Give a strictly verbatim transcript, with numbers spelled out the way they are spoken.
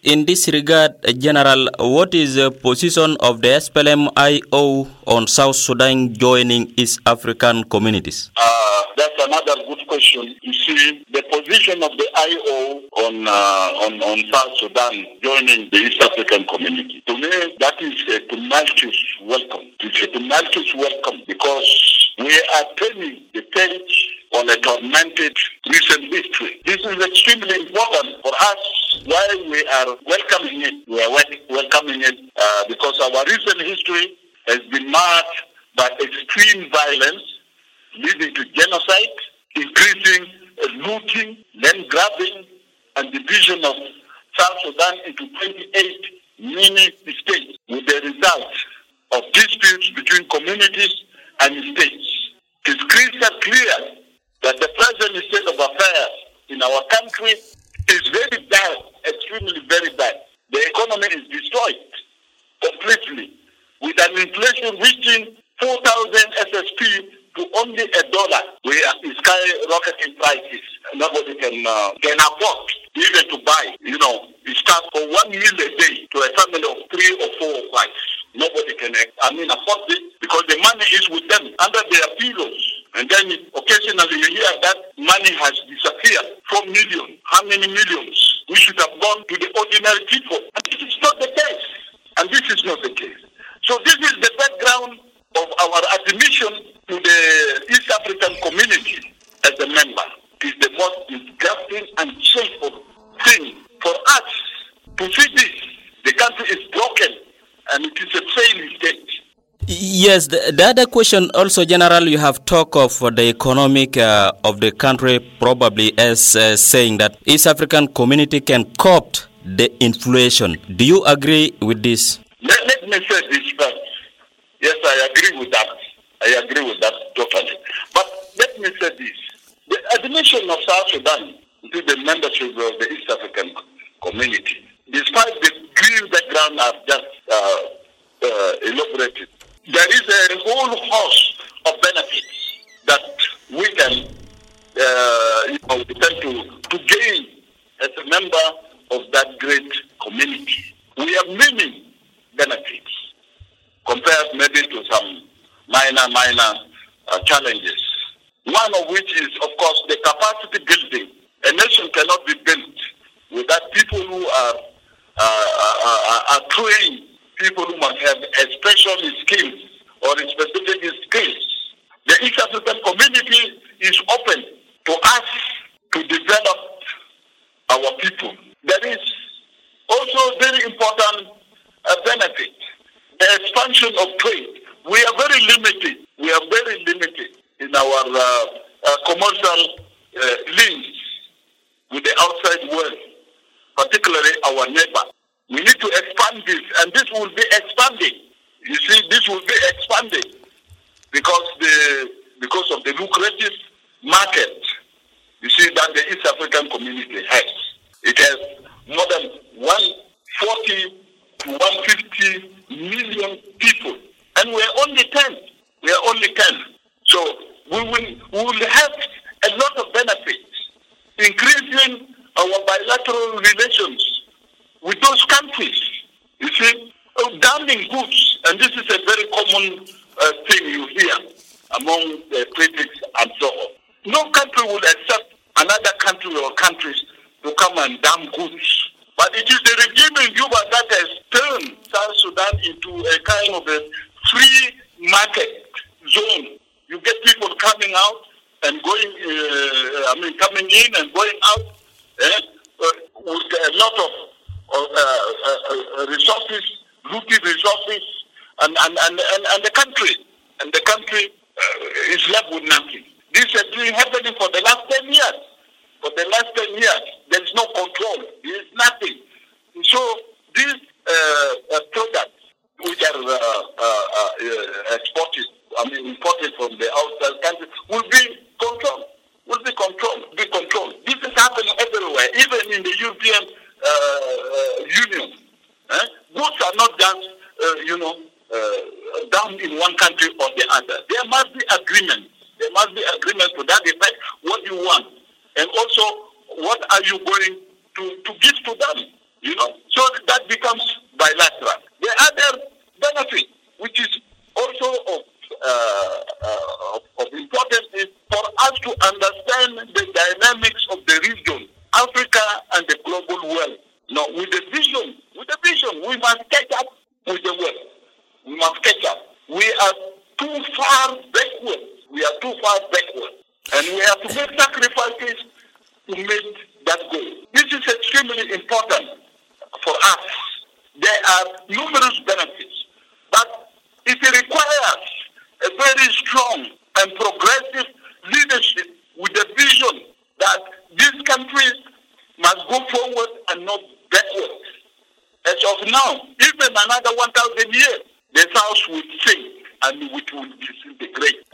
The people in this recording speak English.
in this regard, General, what is the position of the S P L M I O on South Sudan joining East African communities? Uh, that's another good question. You see, the position of the I O on, uh, on, on South Sudan joining the East African community, to me, that is a tumultuous welcome. It's a tumultuous welcome because we are turning the page on a tormented recent history. This is extremely important for us. Why we are welcoming it? We are welcoming it uh, because our recent history has been marked by extreme violence, leading to genocide, increasing uh, looting, land grabbing, and division of South Sudan into twenty-eight mini states, with the result of disputes between communities and states. It is crystal clear that the present state of affairs in our country is very bad, extremely very bad. The economy is destroyed completely, with an inflation reaching four thousand S S P to only a dollar. We are skyrocketing prices. Nobody can uh, can afford even to buy. You know, it starts for one meal a day to a family of three or four or five. Nobody can, I mean, afford it because the money is with them under their pillows. And then occasionally you hear that money has disappeared. Four million. How many millions? We should have gone to the ordinary people. And this is not the case. And this is not the case. So this is the background of our admission to the East African community as a member. It is the most disgusting and shameful thing for us to see this. The country is broken and it is a failing state. Yes, the, the other question also, General, you have talked of uh, the economic uh, of the country probably as uh, saying that East African community can cope the inflation. Do you agree with this? Let, let me say this first. Yes, I agree with that. I agree with that totally. But let me say this. The admission of South Sudan to the membership of the East African community, despite the green background I've just uh, uh, elaborated, there is a whole host of benefits that we can uh, you know, tend to, to gain as a member of that great community. We have many benefits compared maybe to some minor, minor uh, challenges. One of which is, of course, the capacity building. A nation cannot be built without people who are, uh, are, are trained, people who must have a special skills or specific skills. The East African community is open to us to develop our people. There is also a very important uh, benefit, the expansion of trade. We are very limited. We are very limited in our uh, uh, commercial uh, links with the outside world, particularly our neighbor. We need to expand this, and this will be expanding. You see, this will be expanding because the because of the lucrative market, you see, that the East African community has. It has more than one hundred forty to one hundred fifty million people, and we are only ten. We are only ten. So we will we will have a lot of benefits, increasing our bilateral relations with those countries. You see, damning goods, and this is a very common uh, thing you hear among the critics and so on. No country will accept another country or countries to come and damn goods. But it is the regime in Juba that has turned South Sudan into a kind of a free market zone. You get people coming out and going, uh, I mean, coming in and going out eh, uh, with a lot of uh, uh, uh, resources, looted resources, and, and, and, and, and the country, and the country uh, is left with nothing. This has been happening for the last ten years. For the last ten years, there is no control. There is nothing. So these uh, uh, products which are uh, uh, uh, exported, I mean imported from the outside country, will be controlled. Will be controlled. Be controlled. This is happening everywhere, even in the European uh, uh, Union. Eh? Goods are not just, uh, you know, uh, done in one country or the other. There must be agreement. There must be agreement to that effect. What you want, and also what are you going to, to give to them? You know. So becomes bilateral. The other benefit, which is also of, uh, uh, of, of importance, is for us to understand the dynamics of the region, Africa and the global world. Now, with the vision, with the vision, we must catch up with the world. We must catch up. We are too far backward. We are too far backward. And we have to make sacrifices to make that goal. This is extremely important for us. There are numerous benefits, but it requires a very strong and progressive leadership with the vision that this country must go forward and not backward. As of now, even another one thousand years, the South will sink and it will disintegrate.